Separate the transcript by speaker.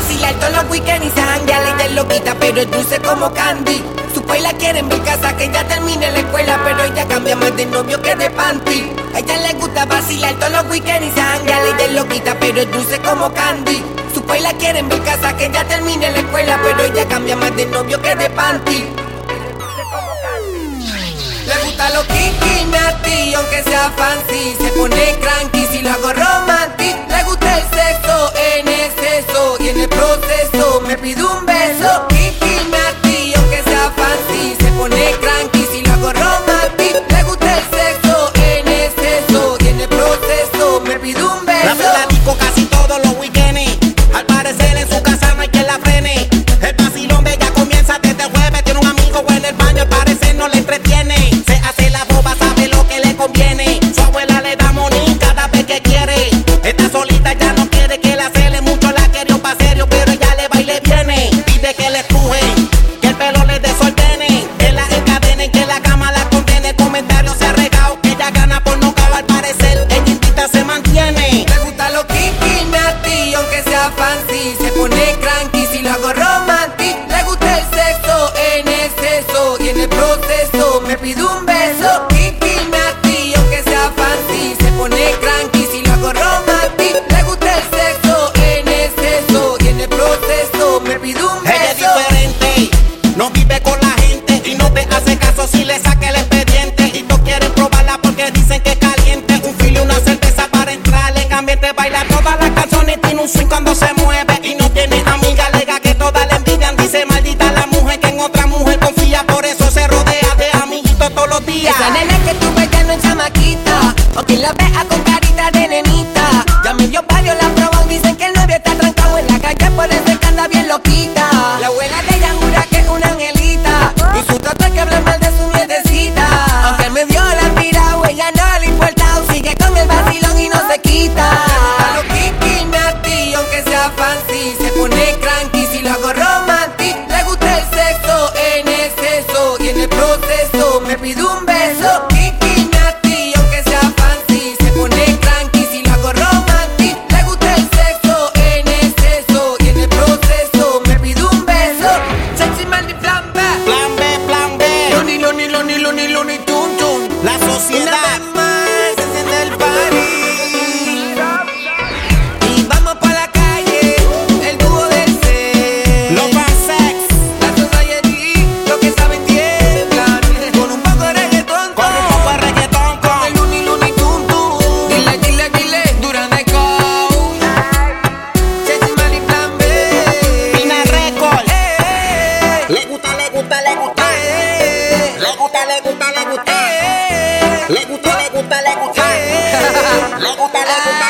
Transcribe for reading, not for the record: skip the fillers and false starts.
Speaker 1: vacilar todos los weekends y se janguea. Ella es loquita, pero es dulce como candy. Su país la quiere en mi casa, que ya termine la escuela, pero ella cambia más de novio que de panty. A ella le gusta vacilar todos los weekends y se janguea. Ella es loquita, pero es dulce como candy. Su país la quiere en mi casa, que ya termine la escuela, pero ella cambia más de novio que de panty. Le gusta lo kiki, nati, aunque sea fancy. Se pone cranky si lo hago romantic. Le gusta el sexo en exceso y en el proceso me pide un beso. Kiki, nati, aunque sea fancy. Se pone cranky si lo hago romantic. Le gusta el sexo en exceso y en el proceso me pide un beso.
Speaker 2: La platico casi todos los weekends. Al parecer en su casa no hay quien la frene. El vacilón de ella comienza desde el jueves. Tiene un amigo en el baño, al parecer no le entretiene. Se hace la boba, sabe lo que le conviene. Su abuela le da money cada vez que quiere. Está solita, ya no quiere que la cele. Mucho la querió pa' serio, pero ella le va y le viene. Pide que le empujen, que el pelo le desordene, que la encadenen, que la cama la condene. Comentarios se ha regado, que ella gana por nocaut. Al parecer ella invita, se mantiene.
Speaker 1: Le gusta lo kiki, nati, aunque sea fancy. Se pone cranky si lo hago romantic. Le gusta el sexo en exceso y en el proceso me pide un beso. Kiki, nati, aunque sea fancy. Se pone cranky si lo hago romantic. Le gusta el sexo en exceso y en el proceso me pide un beso.
Speaker 2: Ella es diferente, no vive con la gente y no te hace caso si le saca el expediente. Y todos quieren probarla porque dicen que es caliente. Un filo y una cerveza para entrar en ambiente. Baila todas las canciones, tiene un swing cuando se mueve. Y no tiene amiga, alega que todas le envidian. Dice maldita la mujer que en otra mujer confía. Por eso se rodea de amiguitos todos los días.
Speaker 1: Esa nena que tú ves ya no es chamaquita, o quien la vea con carita de nenita. Ya me dio varios, la probó, dicen que el novio está trancado en la calle, por eso es que anda bien loquita. La abuela de ella jura que es una angelita, y su trato es que habla mal de su nietecita. Aunque él me dio la tirado, ella no le importa, sigue con el vacilón y no se quita. Le gusta lo kiki, nati, aunque sea fancy. Se pone cranky si lo hago romantic. Le gusta el sexo en exceso y en el proceso me pide un beso. Kiki, nati, aunque sea fancy. Se pone cranky si lo hago romantic. Le gusta el sexo en exceso y en el proceso me pide un beso. Sexy man y plan B.
Speaker 2: Plan B, plan B.
Speaker 1: Luni, luni, luni, luni, luni, tun, tun.
Speaker 2: La sociedad.
Speaker 1: Una vez más, se enciende el party. Y vamos pa' la calle, el dúo del sex.
Speaker 2: Los Sex.
Speaker 1: La society, lo que saben tiemblan. Con un poco de reggaetón,
Speaker 2: Con un poco de reggaetón, con
Speaker 1: el luni, luni, tun, tun. Dile, dile, dile, Duran de Cow. Chessy Man y Plan B.
Speaker 2: Pina Record.
Speaker 1: Eh,
Speaker 2: Le gusta, le gusta, le gusta.
Speaker 1: eh,
Speaker 2: Le gusta, le gusta, le gusta.
Speaker 1: eh,
Speaker 2: Le gusta, le gusta, le gusta.
Speaker 1: eh.
Speaker 2: Le gusta, le gusta.